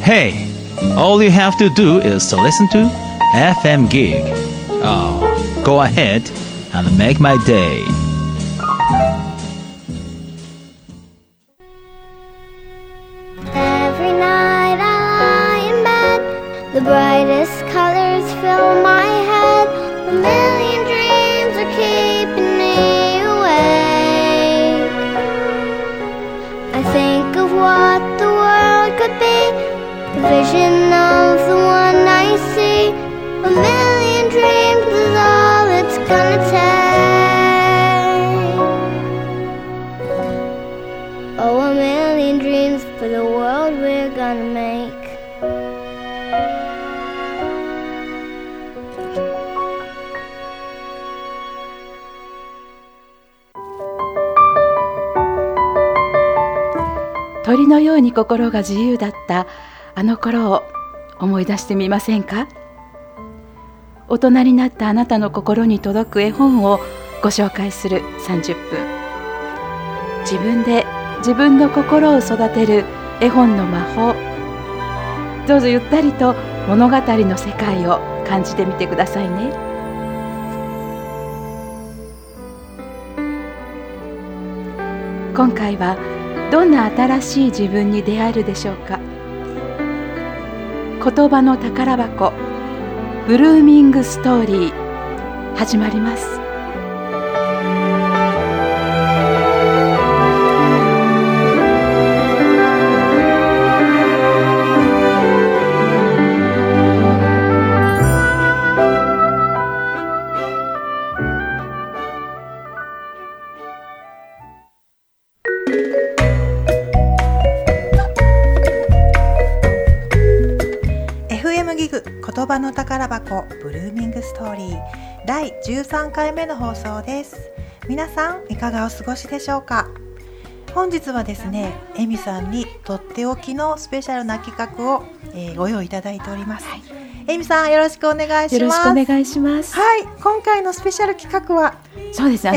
Hey, all you have to do is to listen to FM Gig. Oh, go ahead and make my day. Every night I lie in bed, the brightest colors fill my head. A million dreams are keeping me awake. I think of what the world could be, the vision of the one I see. A million dreams is all it's gonna take. Oh, a million dreams for the world we're gonna make. 鳥のように心が自由だったあの頃を思い出してみませんか？大人になったあなたの心に届く絵本をご紹介する30分。自分で自分の心を育てる絵本の魔法。どうぞゆったりと物語の世界を感じてみてくださいね。今回はどんな新しい自分に出会えるでしょうか。言葉の宝箱ブルーミングストーリー始まります。 言葉の宝箱ブルーミングストーリー第13回目の放送です。皆さんいかがお過ごしでしょうか。本日はですね、エミさんにとっておきのスペシャルな企画を、ご用意いただいております。エミさんよろしくお願いします。 よろしくお願いします。 はい、今回のスペシャル企画はそうです。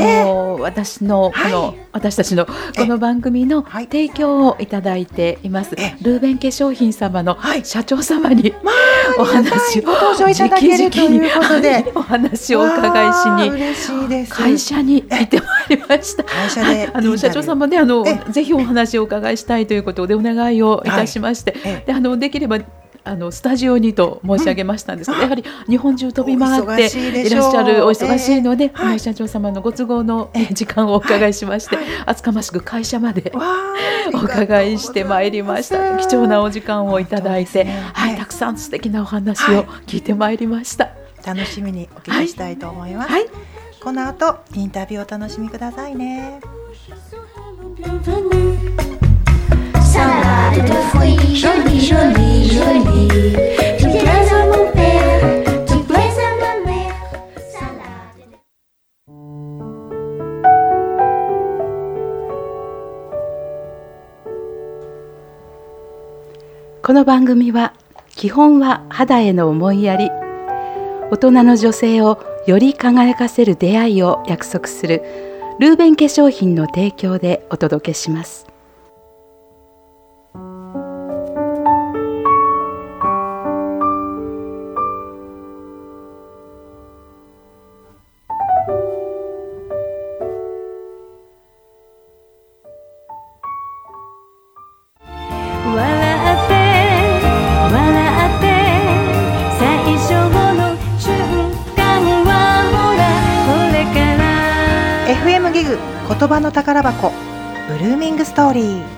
私たちのこの番組の提供をいただいています、ルーベン化粧品様の社長様に、お話をご登場いただけるということで、 お話をお伺いしに嬉しいです。 会社に行ってまいりました。 会社で社長様でぜひお話をお伺いしたいということでお願いをいたしまして、できればスタジオにと申し上げましたんですけど、やはり日本中飛び回っていらっしゃるお忙しいので、社長様のご都合の時間をお伺いしまして、厚かましく会社までお伺いしてまいりました。貴重なお時間をいただいて、たくさん素敵なお話を聞いてまいりました。 楽しみにお聞きしたいと思います。この後インタビューをお楽しみくださいね。 Salade de fruits, jolie, jolie, jolie. Tu plais à mon père, tu plais à ma mère. Salade de... この番組は基本は肌への思いやり、大人の女性をより輝かせる出会いを約束するルーベン化粧品の提供でお届けします。 FM ギグ言葉の宝箱ブルーミングストーリー。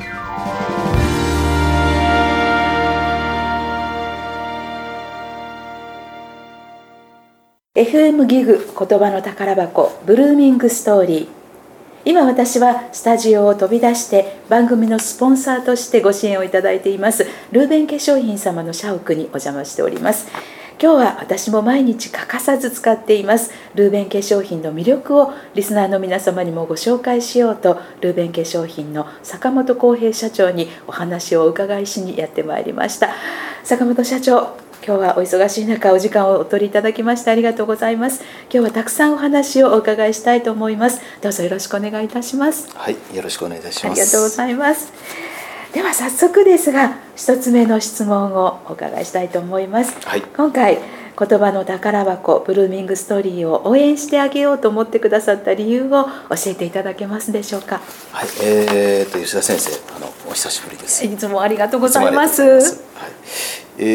FM ギグ言葉の宝箱ブルーミングストーリー。今私はスタジオを飛び出して番組のスポンサーとしてご支援をいただいていますルーベン化粧品様の社屋にお邪魔しております。今日は私も毎日欠かさず使っていますルーベン化粧品の魅力をリスナーの皆様にもご紹介しようと、ルーベン化粧品の坂本浩平社長にお話をお伺いしにやってまいりました。坂本社長、今日はお忙しい中お時間をお取りいただきましてありがとうございます。今日はたくさんお話をお伺いしたいと思います。どうぞよろしくお願いいたします。 はい、よろしくお願いいたします。 ありがとうございます。 では早速ですが一つ目の質問をお伺いしたいと思います。 はい、 今回言葉の宝箱ブルーミングストーリーを応援してあげようと思ってくださった理由を教えていただけますでしょうか。 はい、吉田先生、お久しぶりです。 いつもありがとうございます。 はい、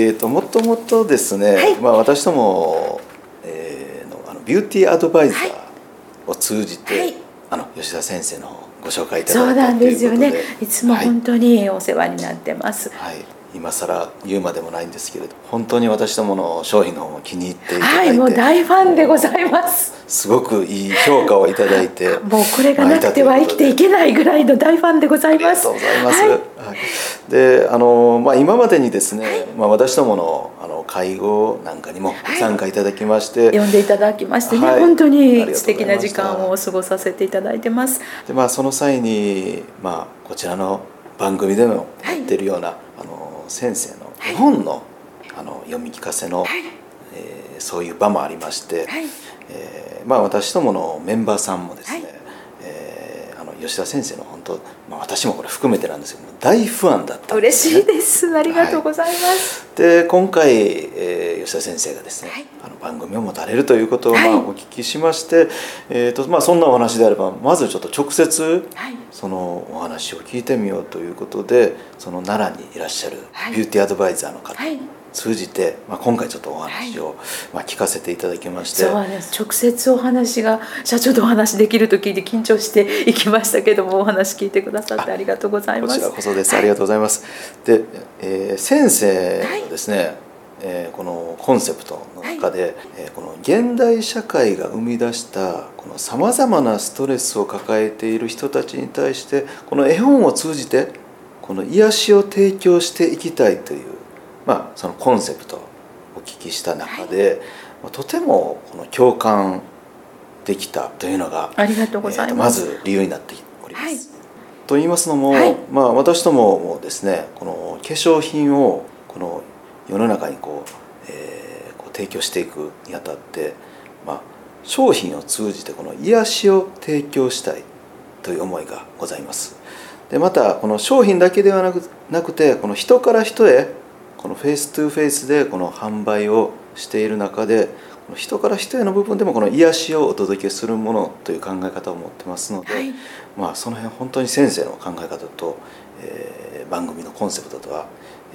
もともとですね、私ども、ビューティーアドバイザーを通じて、吉田先生のご紹介いただいたということで。そうなんですよね。 いつも本当にお世話になってます。 はい、今更言うまでもないんですけれど、本当に私どもの商品の方も気に入っていただいて、 もう大ファンでございます。 すごくいい評価をいただいてもうこれがなくては生きていけないぐらいの大ファンでございます。 ありがとうございます。で、今までにですね、私どもの会合なんかにもご参加いただきまして、 呼んでいただきましてね、本当に素敵な時間を過ごさせていただいてます。 で、その際に、こちらの番組でもやっているような、先生の絵本の、読み聞かせの、そういう場もありまして、私どものメンバーさんもですね、吉田先生の本当、私もこれ含めてなんですけども大ファンだったんですね。 嬉しいです。ありがとうございます。 で、今回、吉田先生がですね、番組を持たれるということをお聞きしまして、そんなお話であればまずちょっと直接、そのお話を聞いてみようということで、その奈良にいらっしゃるビューティーアドバイザーの方、通じて、今回ちょっとお話を、聞かせていただきまして、 そうです。直接お話が社長とお話できると聞いて緊張していきましたけども、お話聞いてくださってありがとうございます。 こちらこそです。ありがとうございます。で、先生のですね、このコンセプトの中で、この現代社会が生み出したこのさまざまなストレスを抱えている人たちに対して、この絵本を通じてこの癒しを提供していきたいという、そのコンセプトをお聞きした中で、とてもこの共感できたというのがありがとうございます。 まず理由になっております。と言いますのも、私どももですね、この化粧品をこの世の中にこう提供していくにあたって、商品を通じてこの癒しを提供したいという思いがございます。で、またこの商品だけではなくて、この人から人へこのフェイストゥフェイスでこの販売をしている中で、この人から人への部分でもこの癒しをお届けするものという考え方を持ってますので、その辺本当に先生の考え方と、番組のコンセプトとは、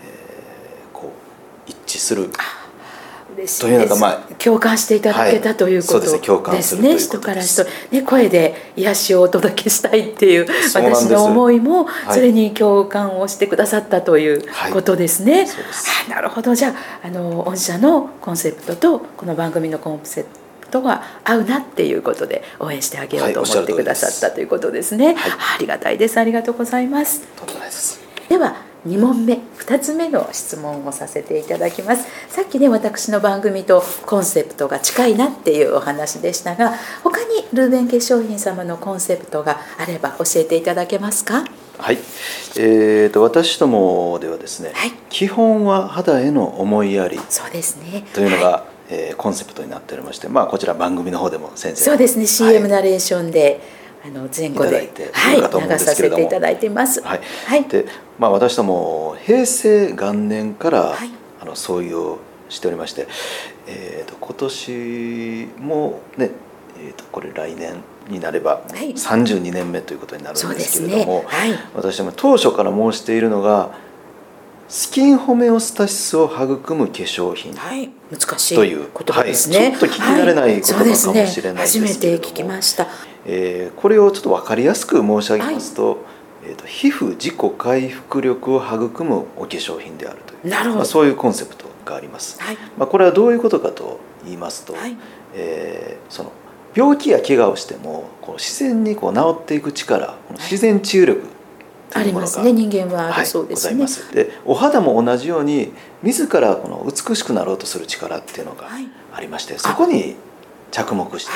一致する嬉しいです。共感していただけたということですね。人から人ね、声で癒しをお届けしたいっていう私の思いもそれに共感をしてくださったということですね。なるほど。じゃあ、御社のコンセプトとこの番組のコンセプトが合うなっていうことで応援してあげようと思ってくださったということですね。ありがたいです。ありがとうございます。では2問目、2つ目の質問をさせていただきます。さっきね、私の番組とコンセプトが近いなっていうお話でしたが、他にルーベン化粧品様のコンセプトがあれば教えていただけますか？ はい、私どもではですね、基本は肌への思いやり、 そうですね、 というのが、コンセプトになっておりまして、こちら番組の方でも先生、 そうですね、CM ナレーションで前後で流させていただいています。 で、私ども平成元年から創業しておりまして、今年もね、これ来年になれば32年目ということになるんですけれども、私ども当初から申しているのがスキンホメオスタシスを育む化粧品、 難しい言葉ですね。 ちょっと聞き慣れない言葉かもしれないですけれども、 初めて聞きました。 これをちょっと分かりやすく申し上げますと、皮膚自己回復力を育むお化粧品であるという、そういうコンセプトがあります。これはどういうことかと言いますと、その病気や怪我をしても自然に治っていく力、自然治癒力ありますね。人間はあるそうですね。 で、お肌も同じように自ら美しくなろうとする力っていうのがありまして、そこに着目して、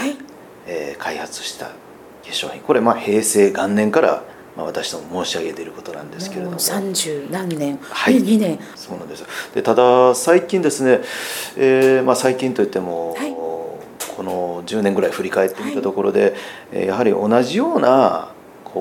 開発した化粧品、これ平成元年から私ども申し上げていることなんですけれども、 30何年、2年。 そうなんです。で、ただ最近ですね、最近といっても、この10年ぐらい振り返ってみたところで、やはり同じような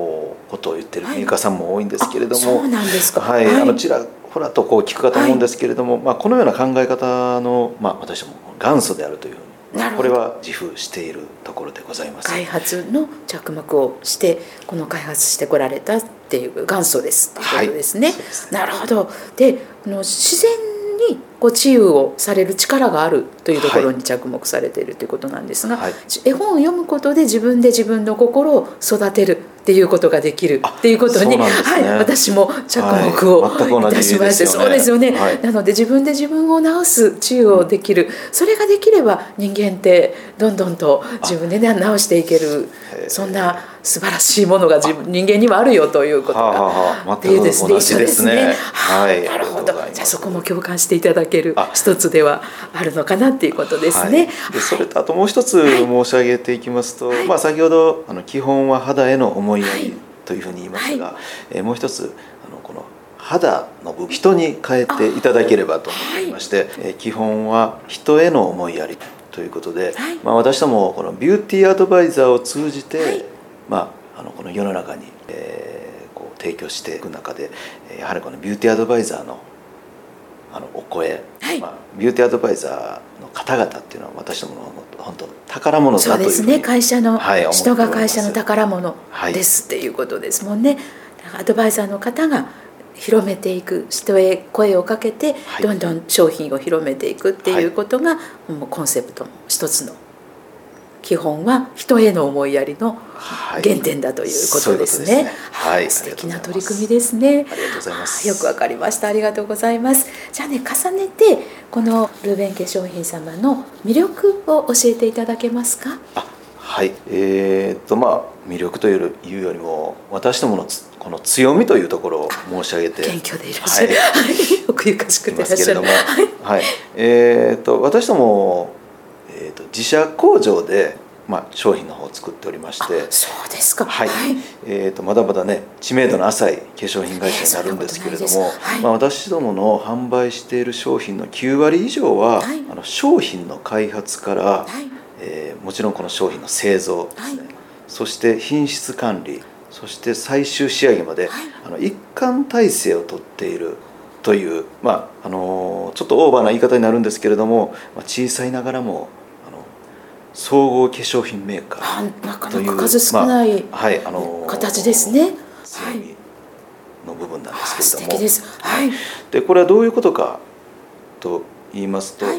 ことを言ってるメーカーさんも多いんですけれども、 そうなんですか。 はい、ちらほらとこう聞くかと思うんですけれども、このような考え方の、私も元祖であるというふうに、これは自負しているところでございます。 開発の着目をしてこの開発してこられたっていう元祖ですっていうことですね。なるほど。で自然に治癒をされる力があるというところに着目されているということなんですが、絵本を読むことで自分の心を育てるっていうことができるっていうことに、私も着目をいたしまして、そうですよね。なので自分で自分を治す治癒をできる、それができれば人間ってどんどんと自分で治していける、そんな素晴らしいものが人間にはあるよということがっていうですね、一緒ですね。なるほど。じゃあそこも共感していただける一つではあるのかなっていうことですね。 でそれとあともう一つ申し上げていきますと、先ほど基本は肌への思いやりというふうに言いましたが、もう一つこの肌の部分、人に変えていただければと思っていまして、基本は人への思いやりということで、私どもこのビューティーアドバイザーを通じて、この世の中に、こう提供していく中で、やはりこのビューティーアドバイザーのお声、ビューティーアドバイザーの方々っていうのは私どもの本当宝物だというふうに、 そうですね。会社の、人が会社の宝物ですっていうことですもんね。アドバイザーの方が広めていく、人へ声をかけてどんどん商品を広めていくっていうことが、もうコンセプトの一つの基本は人への思いやりの原点だということですね。素敵な取り組みですね。 ありがとうございます。 よくわかりました。ありがとうございます。じゃあね、重ねてこのルーベン化粧品様の魅力を教えていただけますか。 はい。魅力というよりも私どものこの強みというところを申し上げて、 謙虚でいらっしゃる、奥ゆかしくていらっしゃる。 私ども自社工場で、商品の方を作っておりまして。 そうですか。 まだまだね知名度の浅い化粧品会社になるんですけれども、私どもの販売している商品の9割以上は、商品の開発から、もちろんこの商品の製造ですね、そして品質管理、そして最終仕上げまで、一貫体制をとっているという、ちょっとオーバーな言い方になるんですけれども、小さいながらも総合化粧品メーカーなかなか数少ない形ですね。 強みの部分なんですけれども、 素敵です。 でこれはどういうことかと言いますと、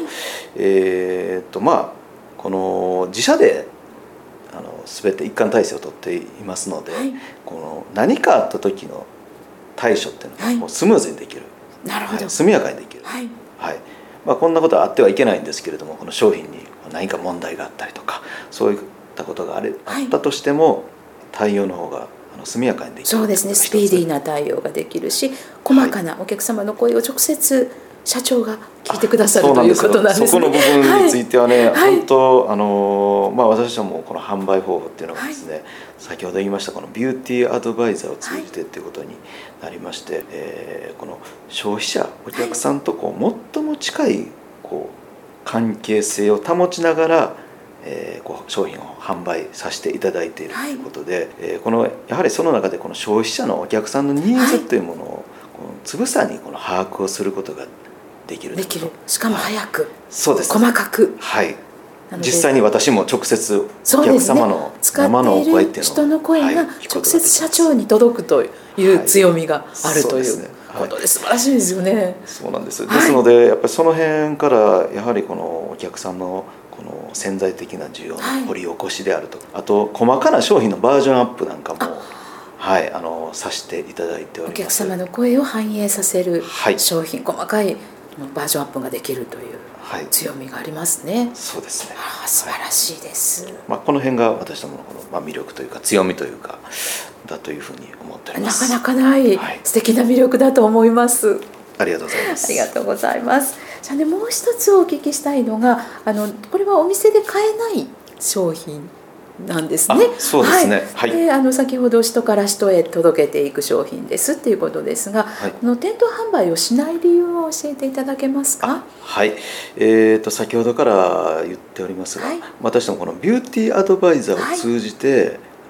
この自社で全て一貫体制をとっていますので、この何かあった時の対処っていうのがもうスムーズにできる、速やかにできる、こんなことはあってはいけないんですけれども、この商品に何か問題があったりとか、そういったことがあったとしても、対応の方が速やかにできる。 そうですね。スピーディーな対応ができるし、細かなお客様の声を直接社長が聞いてくださるということなんですね。 そこの部分についてはね、本当私どもこの販売方法っていうのがですね、先ほど言いましたこのビューティーアドバイザーを通じてっていうことになりまして、この消費者お客さんと最も近い関係性を保ちながら、商品を販売させていただいているということで、やはりその中でこの消費者のお客さんのニーズというものをつぶさに把握をすることができる。 しかも早く、 そうです、 細かく。 実際に私も直接お客様の生のお声っていうのを、 人の声が直接社長に届くという強みがあるということで素晴らしいですよね。 そうなんです。ですのでやっぱりその辺からやはりこのお客さんのこの潜在的な需要の掘り起こしであるとか、あと細かな商品のバージョンアップなんかもさせていただいております。お客様の声を反映させる商品、細かいバージョンアップができるという強みがありますね。 そうですね。 素晴らしいです。 この辺が私どものこの魅力というか強みというかだというふうに思っております。 なかなかない素敵な魅力だと思います。 ありがとうございます。 ありがとうございます。じゃあね、もう一つお聞きしたいのが、これはお店で買えない商品なんですね。 そうですね。 で、先ほど人から人へ届けていく商品ですっていうことですが、店頭販売をしない理由を教えていただけますか。 先ほどから言っておりますが、私どもこのビューティーアドバイザーを通じて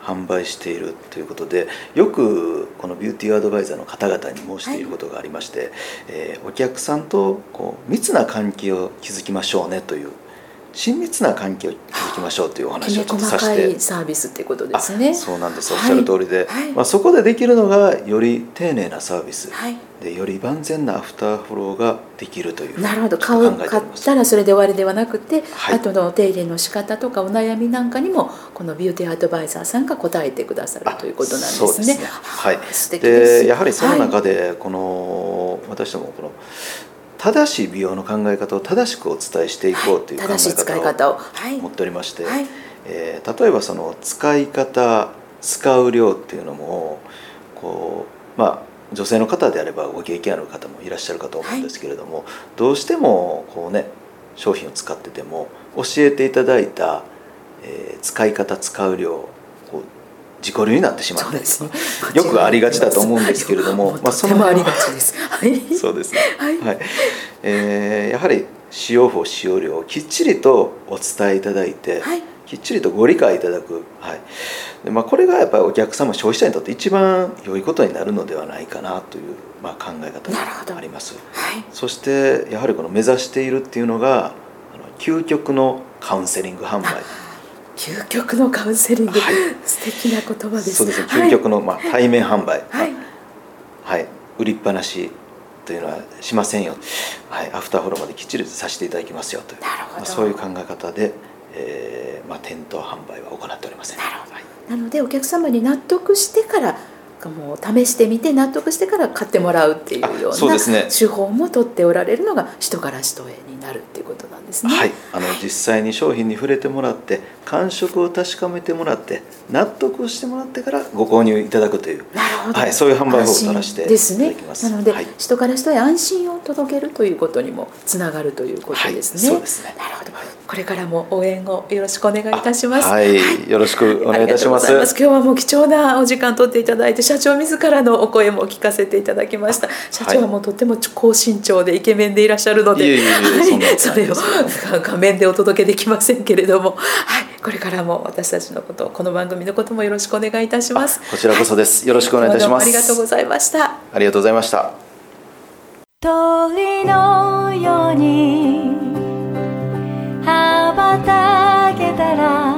販売しているということで、よくこのビューティーアドバイザーの方々に申していることがありまして、お客さんと密な関係を築きましょうねという、親密な関係を築きましょうというお話をちょっとさせて、 細かいサービスっていうことですね。 そうなんです、おっしゃる通りで、そこでできるのがより丁寧なサービス、でより万全なアフターフォローができるという。 なるほど、買ったらそれで終わりではなくて、後の手入れの仕方とかお悩みなんかにもこのビューティーアドバイザーさんが答えてくださるということなんですね。 そうですね、 素敵です。 でやはりその中で私ども正しい美容の考え方を正しくお伝えしていこうという考え方を持っておりまして、例えばその使い方、使う量っていうのも女性の方であればご経験ある方もいらっしゃるかと思うんですけれども、どうしても商品を使ってても教えていただいた、使い方、使う量自己流になってしまったり、よくありがちだと思うんですけれども、 とてもありがちです。 そうですね、やはり使用法、使用量をきっちりとお伝えいただいて、きっちりとご理解いただく、でこれがやっぱりお客様、消費者にとって一番良いことになるのではないかなという考え方があります。そしてやはり目指しているっていうのが究極のカウンセリング販売。 究極のカウンセリング、素敵な言葉です。 そうですね、究極の対面販売、売りっぱなしというのはしませんよ、アフターフォローまできっちりさせていただきますよという、そういう考え方で、店頭販売は行っておりません。 なのでお客様に納得してからもう試してみて納得してから買ってもらうっていうような手法も取っておられるのが人から人へになるっていうことなんですね。 実際に商品に触れてもらって感触を確かめてもらって納得をしてもらってからご購入いただくという、そういう販売方法を取らせていただきます。 なので、人から人へ安心を届けるということにもつながるということですね。 そうですね。 なるほど。これからも応援をよろしくお願いいたします。 よろしくお願いいたします。 今日はもう貴重なお時間取っていただいて、社長自らのお声も聞かせていただきました。社長はもうとても高身長でイケメンでいらっしゃるので、それを画面でお届けできませんけれども、これからも私たちのこと、この番組のこともよろしくお願いいたします。 こちらこそです。よろしくお願いいたします。 ありがとうございました。 ありがとうございました。 鳥のように羽ばたけたら、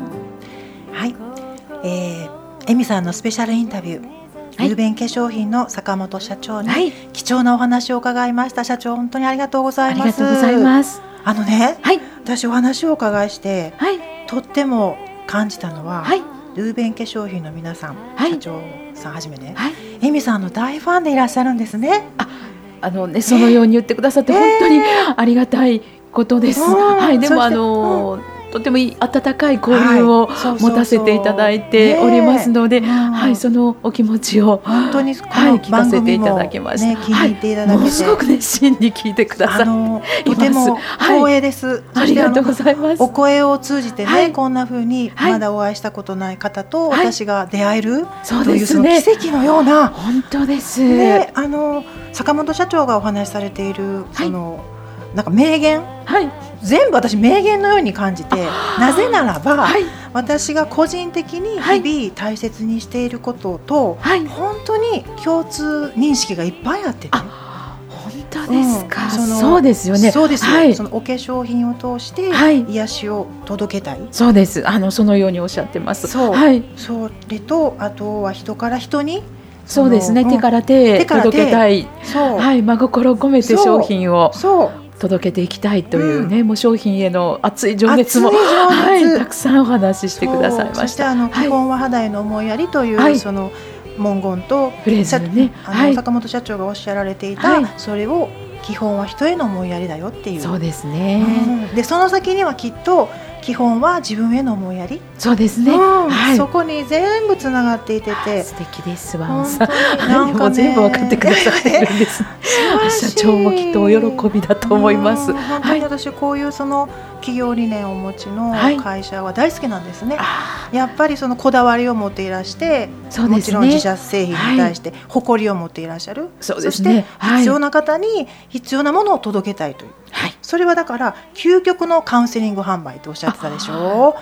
エミさんのスペシャルインタビュー、ルーベン化粧品の坂本社長に貴重なお話を伺いました。社長、本当にありがとうございます。 ありがとうございます。 私お話をお伺いして、とっても感じたのは、ルーベン化粧品の皆さん、社長さんはじめね、エミさんの大ファンでいらっしゃるんですね。 そのように言ってくださって本当にありがたいことです。でもとても温かい交流を持たせていただいておりますので、そのお気持ちを本当に聞かせていただきました。 気に入っていただけて、 ものすごく熱心に聞いてください。 とても光栄です。 ありがとうございます。 お声を通じてね、こんな風にまだお会いしたことない方と私が出会えるというその奇跡のような、 本当です。 坂本社長がお話しされているなんか名言、全部私名言のように感じて、なぜならば、私が個人的に日々大切にしていることと、本当に共通認識がいっぱいあってね。 本当ですか。そうですよね。 そうですよ。そのお化粧品を通して癒しを届けたい。 そうです。そのようにおっしゃってます。 それと、あとは人から人に、 そうですね、手から手へ届けたい、真心込めて商品を届けていきたいというね、もう商品への熱い情熱もたくさんお話ししてくださいました。 そして基本は肌への思いやりというその文言とフレーズね、 坂本社長がおっしゃられていた、それを基本は人への思いやりだよっていう。 そうですね。 でその先にはきっと基本は自分への思いやり。 そうですね。 そこに全部つながっていてて、 素敵ですわ。なんか全部分かってくださってるんです。社長もきっとお喜びだと思います。 本当に私こういうその企業理念をお持ちの会社は大好きなんですね。やっぱりそのこだわりを持っていらして、もちろん自社製品に対して誇りを持っていらっしゃる。そして必要な方に必要なものを届けたいという。それはだから究極のカウンセリング販売とおっしゃってたでしょう。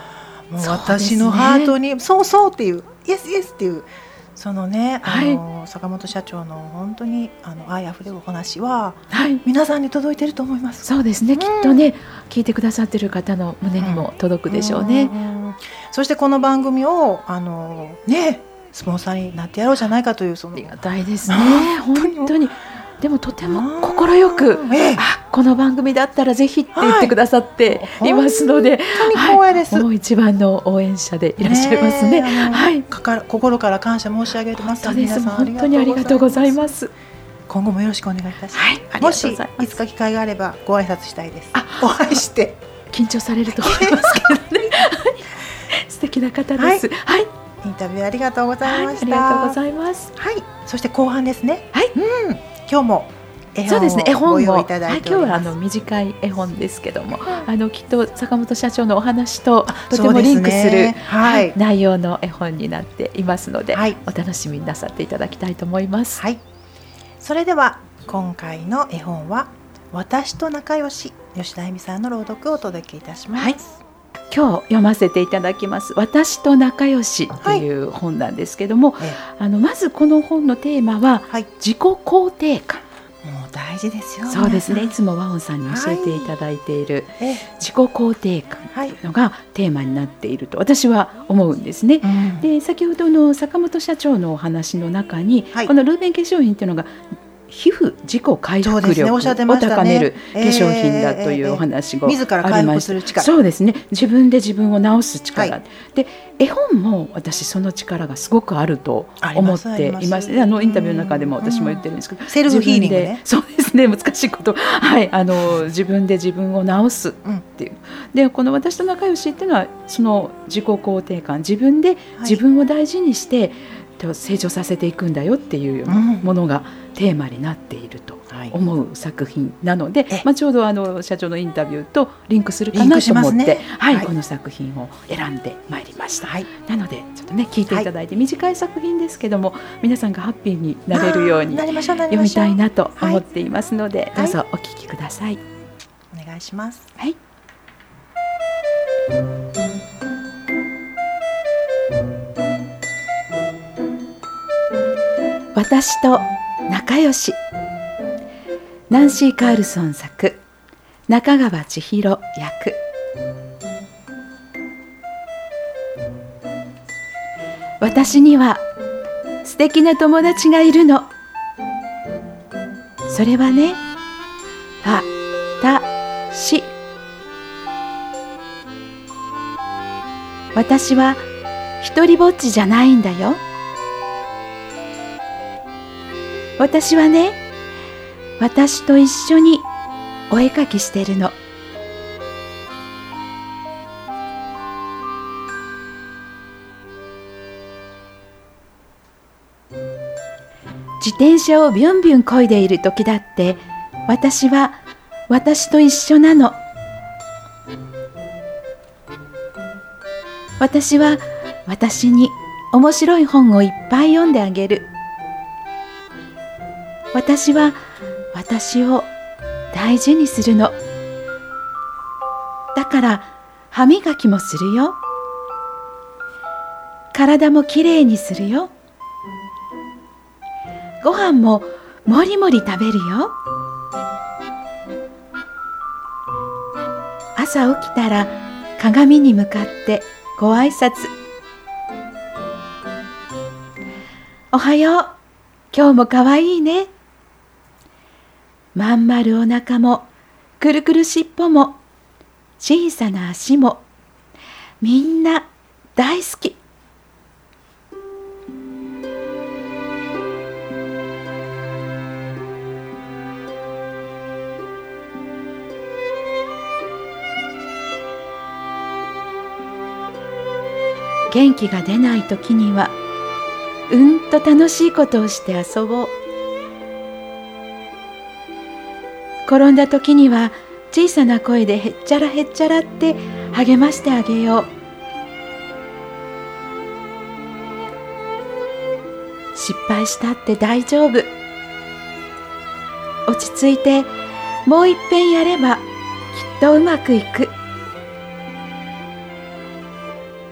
もう私のハートにそうそうっていうイエスイエスっていうそのね、坂本社長の本当に愛あふれるお話は、皆さんに届いてると思います。 そうですね、きっとね聞いてくださってる方の胸にも届くでしょうね。 そしてこの番組をねスポンサーになってやろうじゃないかというありがたいですね。本当にでもとても快く、この番組だったらぜひって言ってくださっていますので、 本当に光栄です。 もう一番の応援者でいらっしゃいますね。 心から感謝申し上げてます。皆さん本当にありがとうございます。 今後もよろしくお願いいたします。もしいつか機会があればご挨拶したいです。お会いして緊張されると思いますけどね。素敵な方です。 インタビューありがとうございました。 ありがとうございます。 そして後半ですね。今日も絵本をご用意いただいております。 今日は短い絵本ですけども、きっと坂本社長のお話ととてもリンクする内容の絵本になっていますので、お楽しみになさっていただきたいと思います。 それでは今回の絵本は私と仲良し、吉田恵美さんの朗読をお届けいたします。 今日読ませていただきます私と仲良しという本なんですけども、まずこの本のテーマは、自己肯定感。 もう大事ですよ。 そうですね、いつも和音さんに教えていただいている自己肯定感というのがテーマになっていると私は思うんですね。で先ほどの坂本社長のお話の中に、このルーベン化粧品というのが皮膚自己回復力を高める化粧品だというお話がありました。 自ら回復する力。 そうですね、自分で自分を治す力、で絵本も私その力がすごくあると思っています。インタビューの中でも私も言ってるんですけど、 セルフヒーリングね。 そうですね、難しいこと、自分で自分を治すっていう、でこの私と仲良しっていうのはその自己肯定感、自分で自分を大事にして成長させていくんだよっていうものがテーマになっていると思う作品なので、ちょうど社長のインタビューとリンクするかなと思って、この作品を選んでまいりました。なのでちょっとね聞いていただいて、短い作品ですけども皆さんがハッピーになれるように読みたいなと思っていますので、どうぞお聞きください。 お願いします。 私と仲良し、ナンシー・カールソン作、中川千尋役。私には素敵な友達がいるの。それはね、私は一人ぼっちじゃないんだよ。私はね、私と一緒にお絵かきしてるの。自転車をビュンビュン漕いでいる時だって私は私と一緒なの。私は私に面白い本をいっぱい読んであげる。私は私を大事にするの。だから歯磨きもするよ。体もきれいにするよ。ご飯ももりもり食べるよ。朝起きたら鏡に向かってご挨拶。おはよう。今日もかわいいね。まん丸お腹もくるくるしっぽも小さな足もみんな大好き。元気が出ないときにはうんと楽しいことをして遊ぼう。転んだときには小さな声でへっちゃらへっちゃらって励ましてあげよう。失敗したって大丈夫。落ち着いてもう一遍やればきっとうまくいく。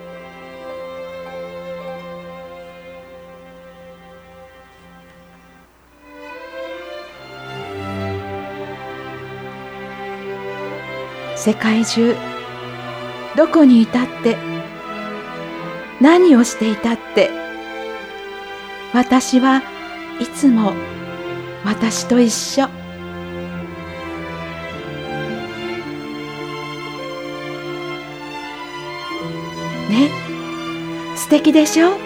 世界中どこにいたって何をしていたって私はいつも私と一緒。ね、素敵でしょ？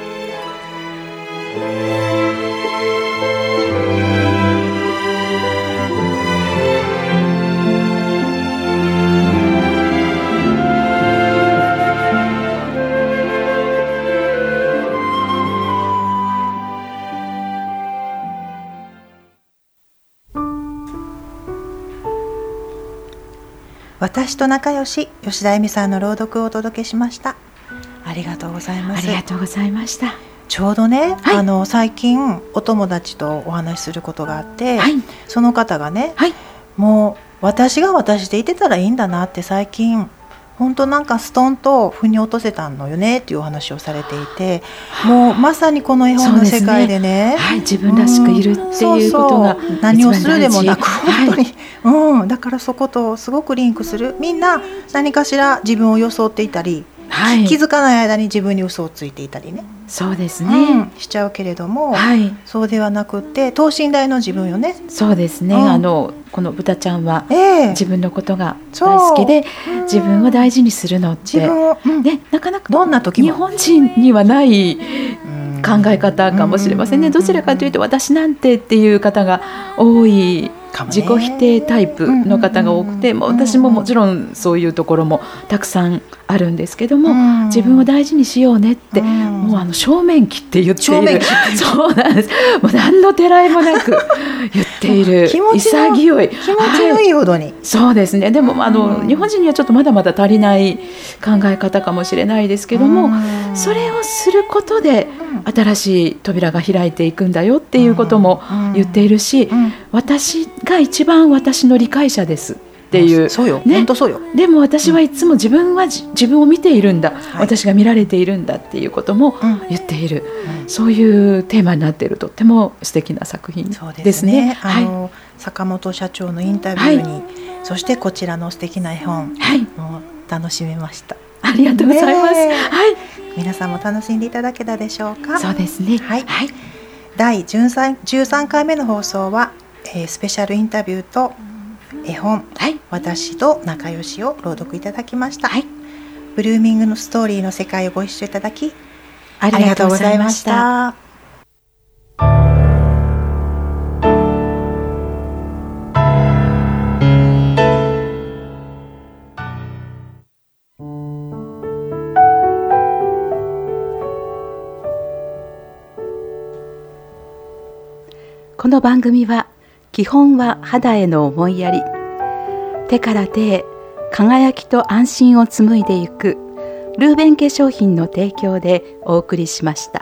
私と仲良し、吉田恵美さんの朗読をお届けしました。ありがとうございます。 ありがとうございました。 ちょうどね、 はい、 最近お友達とお話しすることがあって、 はい、 その方がね、 はい、 もう私が私でいてたらいいんだなって最近本当なんかストンと腑に落とせたのよねっていうお話をされていて、もうまさにこの絵本の世界でね、 はい、自分らしくいるっていうことがそう何をするでもなく本当に、だからそことすごくリンクする。みんな何かしら自分を装っていたり、はい、気づかない間に自分に嘘をついていたりね、 そうですね、 しちゃうけれども、 はい、 そうではなくって等身大の自分よね。 そうですね、この豚ちゃんは自分のことが大好きで、自分を大事にするのって、ね、なかなかどんな時も日本人にはない考え方かもしれませんね。どちらかというと私なんてっていう方が多い、自己否定タイプの方が多くて、私ももちろんそういうところもたくさんあるんですけども、自分を大事にしようねって、もう正面切って言っている、そうなんです、もう何のてらいもなく言っている潔い、気持ちのいいほどに、はい、そうですね。でも日本人にはちょっとまだまだ足りない考え方かもしれないですけども、それをすることで新しい扉が開いていくんだよっていうことも言っているし、私が一番私の理解者ですっていう、 そうよ、 ね、 本当そうよ。 でも私はいつも自分を見ているんだ、私が見られているんだっていうことも言っている、そういうテーマになっている、とっても素敵な作品ですね。 坂本社長のインタビューに、そしてこちらの素敵な絵本、もう楽しめました。 ありがとうございます、 皆さんも楽しんでいただけたでしょうか。 そうですね、 第13回目の放送は、スペシャルインタビューと絵本、私と仲良しを朗読いただきました。ブルーミングのストーリーの世界をご一緒いただきありがとうございました。 この番組は基本は肌への思いやり、手から手へ輝きと安心を紡いでいくルーベン化粧品の提供でお送りしました。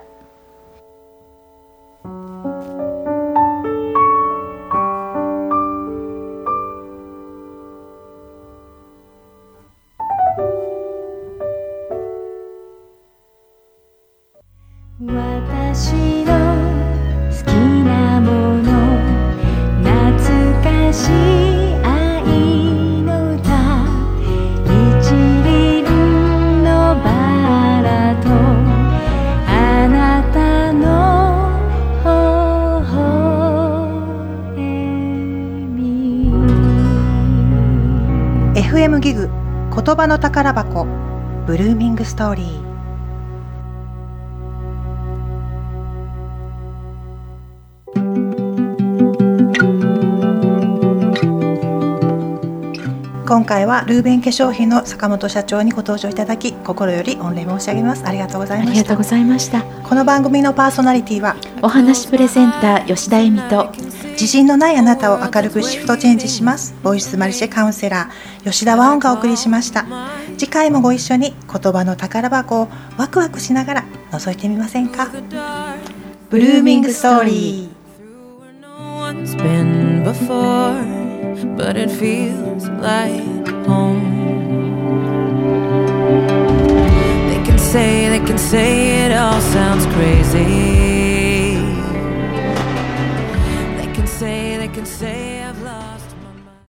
私の好きなもの、懐かしい愛の歌、一輪のバラとあなたの微笑み。 FM ギグ言葉の宝箱、ブルーミングストーリー。今回はルーベン化粧品の坂本社長にご登場いただき心より御礼申し上げます。ありがとうございました。 ありがとうございました。 この番組のパーソナリティはお話プレゼンター吉田恵美と、 自信のないあなたを明るくシフトチェンジしますボイスマルシェカウンセラー吉田和音がお送りしました。次回もご一緒に言葉の宝箱をワクワクしながら覗いてみませんか。ブルーミングストーリー。 But it feels like home. They can say it all sounds crazy,